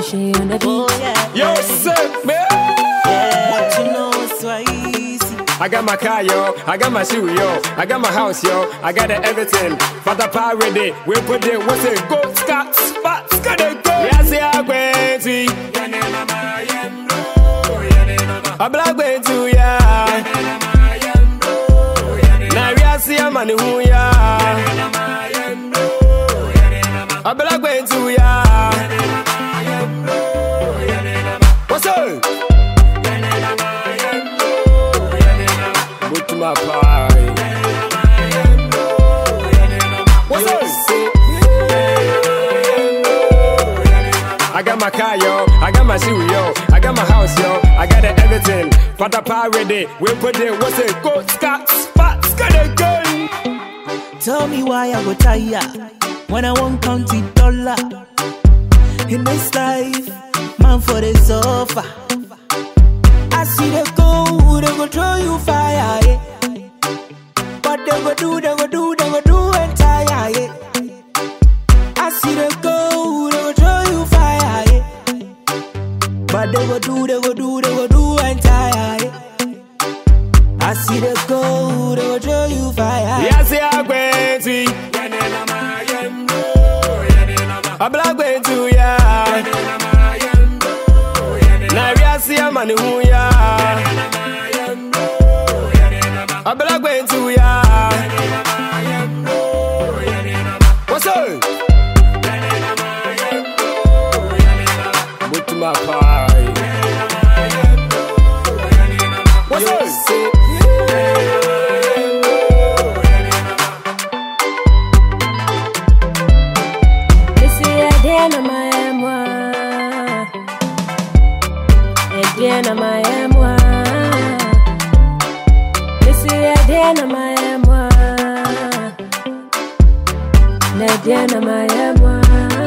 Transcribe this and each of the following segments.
She on the beat. Oh, yeah. Yo, sick, man. Yeah. What you know is so easy. I got my car, yo. I got my shoe, yo. I got my house, yo. I got everything. Father Power ready. We put it. What's it? Go, Scott, spot, Scott, go. Yes, yeah, crazy. A black way to ya. Now we are seeing money who ya. A black way to ya. What's up? Go to my party. What's up? I got my car, yo. I got my shoe, yo. I got my house, yo. I got everything. Father Power ready. We put it. What's it? Go, Scott, spot, Scott, again. Tell me why I go tire when I won't count the dollar. In this life, man for the sofa. I see they go throw you fire, yeah. But they go do entire, yeah. I see they go throw you fire, yeah. But they go do entire, yeah. I see they go throw you fire. Yes, yeah, crazy. A black way to ya. Now we are seeing money who ya. A black way to ya. What's up? Go to my party. What's up? Diana my M1. This is Diana my M1. Diana my M1.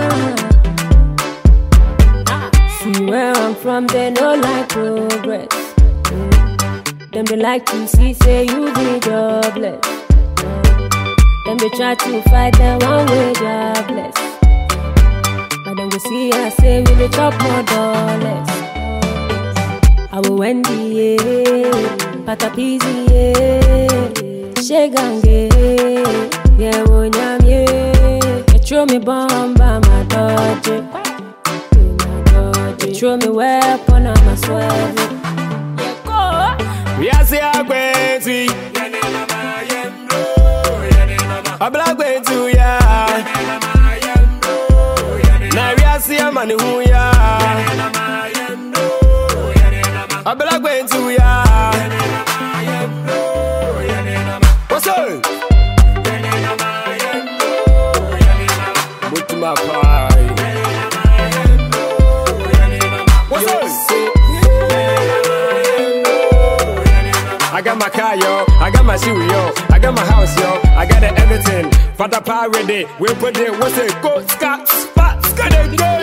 See where I'm from, they no like progress. Them they like to see, say you be jobless. Them they try to fight the one way jobless. But then we see I say we dey chop more dollars. I will Wendy, yeah, Patapizi, yeah, Shegange, yeah, Wonyam, yeah, you throw me bomb by my dodge, you throw me weapon on my swerve. We are seeing crazy. A black way to ya. Now we are seeing money who ya. A black way to ya. What's up? Go to my party. What's up? I got my car, yo. I got my shoe, yo. I got my house, yo. I got everything. Father Power ready. We put it. What's it? Go, Scott, spot, Scott, again.